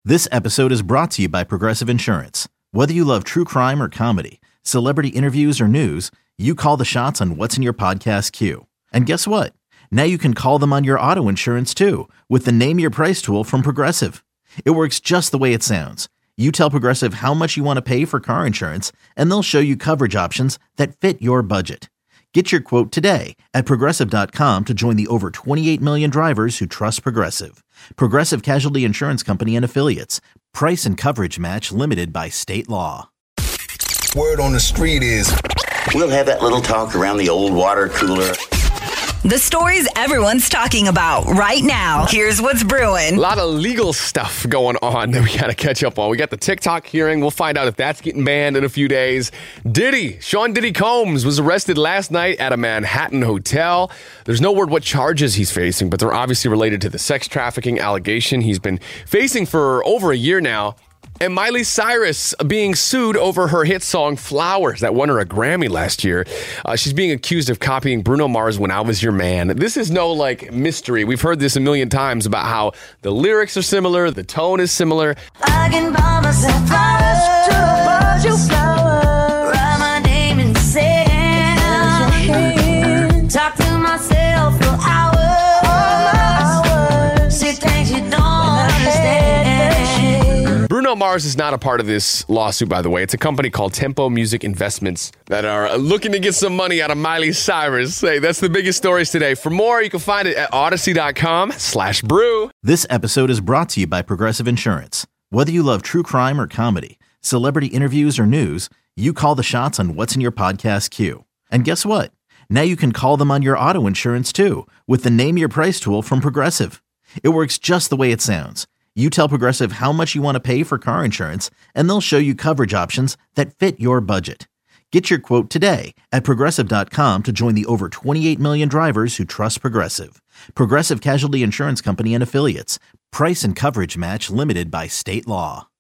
This episode is brought to you by Progressive Insurance. Whether you love true crime or comedy, celebrity interviews or news, you call the shots on what's in your podcast queue. And guess what? Now you can call them on your auto insurance too with the Name Your Price tool from Progressive. It works just the way it sounds. You tell Progressive how much you want to pay for car insurance, and they'll show you coverage options that fit your budget. Get your quote today at Progressive.com to join the over 28 million drivers who trust Progressive. Progressive Casualty Insurance Company and Affiliates. Price and coverage match limited by state law. Word on the street is we'll have that little talk around the old water cooler. The stories everyone's talking about right now. Here's what's brewing. A lot of legal stuff going on that we got to catch up on. We got the TikTok hearing. We'll find out if that's getting banned in a few days. Sean Diddy Combs was arrested last night at a Manhattan hotel. There's no word what charges he's facing, but they're obviously related to the sex trafficking allegation he's been facing for over a year now. And Miley Cyrus being sued over her hit song Flowers that won her a Grammy last year. She's being accused of copying Bruno Mars' When I Was Your Man. This is no mystery. We've heard this a million times about how the lyrics are similar, the tone is similar. I can buy myself flowers, to a flower, write my name in the sand, talk to myself for hours, see things you don't understand. Bruno Mars is not a part of this lawsuit, by the way. It's a company called Tempo Music Investments that are looking to get some money out of Miley Cyrus. Hey, that's the biggest stories today. For more, you can find it at Odyssey.com/brew. This episode is brought to you by Progressive Insurance. Whether you love true crime or comedy, celebrity interviews or news, you call the shots on what's in your podcast queue. And guess what? Now you can call them on your auto insurance too with the Name Your Price tool from Progressive. It works just the way it sounds. You tell Progressive how much you want to pay for car insurance, and they'll show you coverage options that fit your budget. Get your quote today at Progressive.com to join the over 28 million drivers who trust Progressive. Progressive Casualty Insurance Company and Affiliates. Price and coverage match limited by state law.